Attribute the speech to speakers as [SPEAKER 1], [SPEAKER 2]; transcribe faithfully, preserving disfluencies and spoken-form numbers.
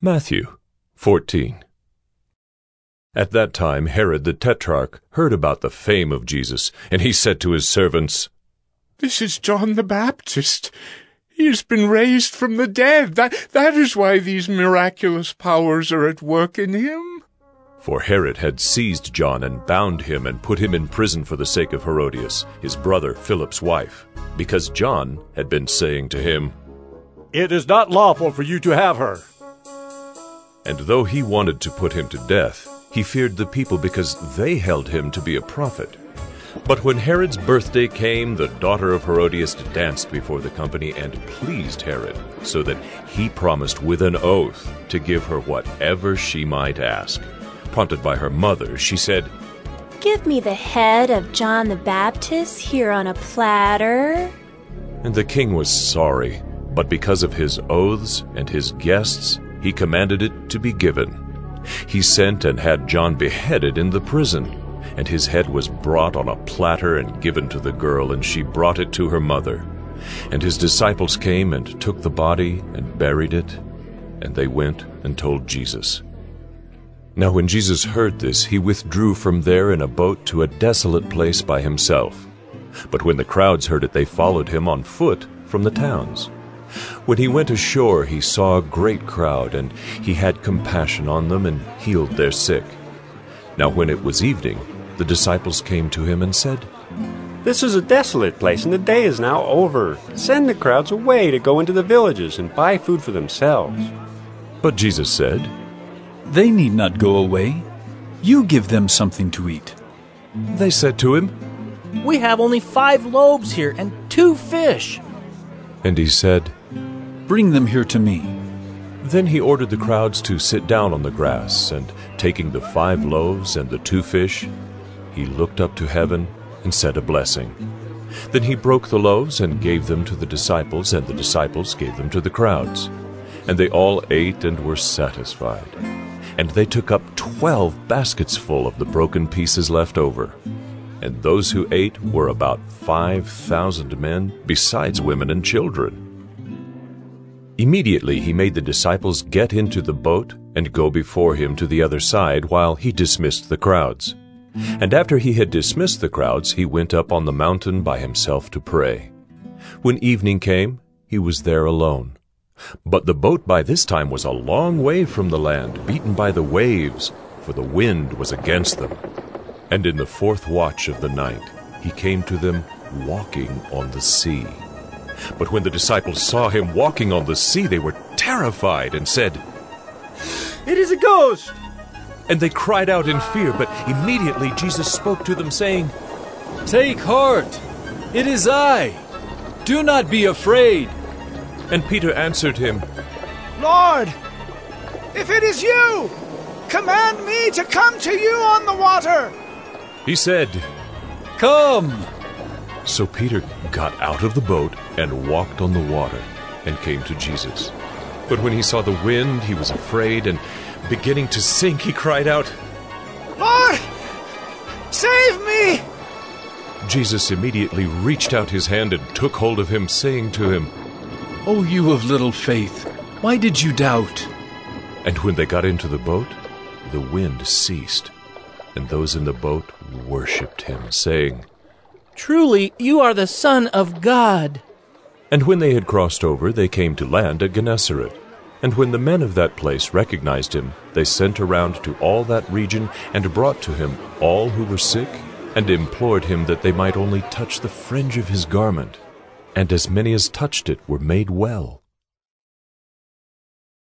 [SPEAKER 1] Matthew fourteen. At that time Herod the Tetrarch heard about the fame of Jesus, and he said to his servants,
[SPEAKER 2] "This is John the Baptist. He has been raised from the dead. That, that is why these miraculous powers are at work in him."
[SPEAKER 1] For Herod had seized John and bound him and put him in prison for the sake of Herodias, his brother Philip's wife, because John had been saying to him,
[SPEAKER 3] "It is not lawful for you to have her."
[SPEAKER 1] And though he wanted to put him to death, he feared the people because they held him to be a prophet. But when Herod's birthday came, the daughter of Herodias danced before the company and pleased Herod, so that he promised with an oath to give her whatever she might ask. Prompted by her mother, she said,
[SPEAKER 4] "Give me the head of John the Baptist here on a platter."
[SPEAKER 1] And the king was sorry, but because of his oaths and his guests, he commanded it to be given. He sent and had John beheaded in the prison, and his head was brought on a platter and given to the girl, and she brought it to her mother. And his disciples came and took the body and buried it, and they went and told Jesus. Now when Jesus heard this, he withdrew from there in a boat to a desolate place by himself. But when the crowds heard it, they followed him on foot from the towns. When he went ashore, he saw a great crowd, and he had compassion on them and healed their sick. Now when it was evening, the disciples came to him and said,
[SPEAKER 3] "This is a desolate place, and the day is now over. Send the crowds away to go into the villages and buy food for themselves."
[SPEAKER 1] But Jesus said,
[SPEAKER 5] "They need not go away. You give them something to eat."
[SPEAKER 1] They said to him,
[SPEAKER 6] "We have only five loaves here and two fish."
[SPEAKER 1] And he said,
[SPEAKER 5] "Bring them here to me."
[SPEAKER 1] Then he ordered the crowds to sit down on the grass, and taking the five loaves and the two fish, he looked up to heaven and said a blessing. Then he broke the loaves and gave them to the disciples, and the disciples gave them to the crowds. And they all ate and were satisfied. And they took up twelve baskets full of the broken pieces left over. And those who ate were about five thousand men, besides women and children. Immediately he made the disciples get into the boat and go before him to the other side while he dismissed the crowds. And after he had dismissed the crowds, he went up on the mountain by himself to pray. When evening came, he was there alone. But the boat by this time was a long way from the land, beaten by the waves, for the wind was against them. And in the fourth watch of the night he came to them walking on the sea. But when the disciples saw him walking on the sea, they were terrified and said,
[SPEAKER 3] "It is a ghost!"
[SPEAKER 1] And they cried out in fear, but immediately Jesus spoke to them, saying,
[SPEAKER 5] "Take heart! It is I! Do not be afraid!"
[SPEAKER 1] And Peter answered him,
[SPEAKER 7] "Lord, if it is you, command me to come to you on the water."
[SPEAKER 1] He said,
[SPEAKER 5] "Come!"
[SPEAKER 1] So Peter got out of the boat and walked on the water and came to Jesus. But when he saw the wind, he was afraid, and beginning to sink, he cried out,
[SPEAKER 7] "Lord, save me!"
[SPEAKER 1] Jesus immediately reached out his hand and took hold of him, saying to him,
[SPEAKER 5] "O you of little faith, why did you doubt?"
[SPEAKER 1] And when they got into the boat, the wind ceased, and those in the boat worshipped him, saying,
[SPEAKER 6] "Truly, you are the Son of God."
[SPEAKER 1] And when they had crossed over, they came to land at Gennesaret. And when the men of that place recognized him, they sent around to all that region and brought to him all who were sick, and implored him that they might only touch the fringe of his garment. And as many as touched it were made well.